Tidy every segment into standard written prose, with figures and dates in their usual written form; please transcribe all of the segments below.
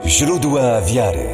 Źródła wiary.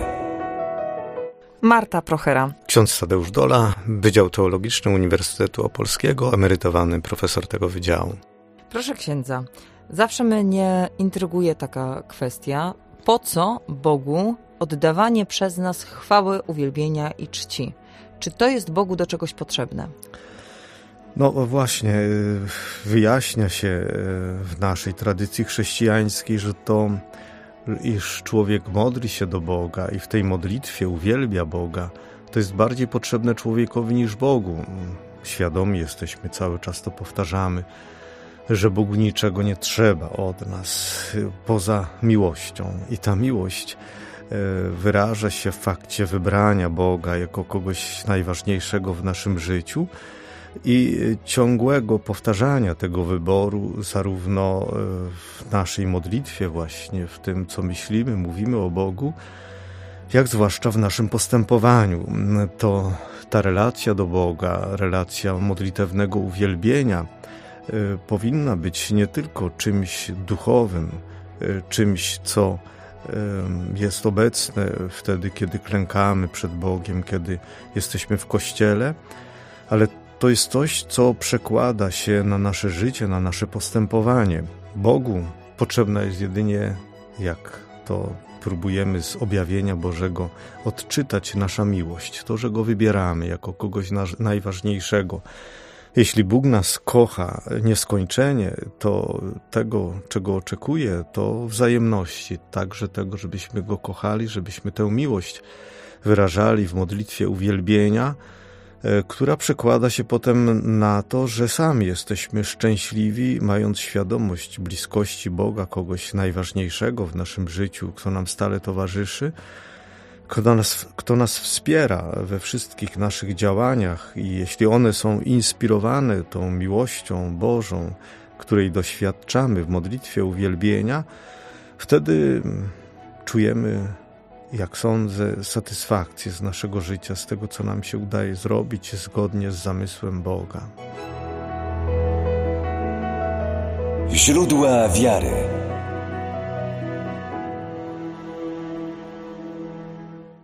Marta Prochera. Ksiądz Tadeusz Dola, Wydział Teologiczny Uniwersytetu Opolskiego, emerytowany profesor tego wydziału. Proszę księdza, zawsze mnie intryguje taka kwestia, po co Bogu oddawanie przez nas chwały, uwielbienia i czci? Czy to jest Bogu do czegoś potrzebne? No właśnie, wyjaśnia się w naszej tradycji chrześcijańskiej, że to, iż człowiek modli się do Boga i w tej modlitwie uwielbia Boga, to jest bardziej potrzebne człowiekowi niż Bogu. Świadomi jesteśmy, cały czas to powtarzamy, że Bogu niczego nie trzeba od nas poza miłością. I ta miłość wyraża się w fakcie wybrania Boga jako kogoś najważniejszego w naszym życiu i ciągłego powtarzania tego wyboru zarówno w naszej modlitwie właśnie, w tym co myślimy, mówimy o Bogu, jak zwłaszcza w naszym postępowaniu. To ta relacja do Boga, relacja modlitewnego uwielbienia powinna być nie tylko czymś duchowym, czymś, co jest obecne wtedy, kiedy klękamy przed Bogiem, kiedy jesteśmy w Kościele, ale to jest coś, co przekłada się na nasze życie, na nasze postępowanie. Bogu potrzebna jest jedynie, jak to próbujemy z objawienia Bożego odczytać, nasza miłość, to, że Go wybieramy jako kogoś najważniejszego. Jeśli Bóg nas kocha nieskończenie, to tego, czego oczekuje, to wzajemności, także tego, żebyśmy Go kochali, żebyśmy tę miłość wyrażali w modlitwie uwielbienia, która przekłada się potem na to, że sami jesteśmy szczęśliwi, mając świadomość bliskości Boga, kogoś najważniejszego w naszym życiu, kto nam stale towarzyszy, kto nas wspiera we wszystkich naszych działaniach i jeśli one są inspirowane tą miłością Bożą, której doświadczamy w modlitwie uwielbienia, wtedy czujemy, jak sądzę, satysfakcję z naszego życia, z tego, co nam się udaje zrobić zgodnie z zamysłem Boga. Źródła wiary.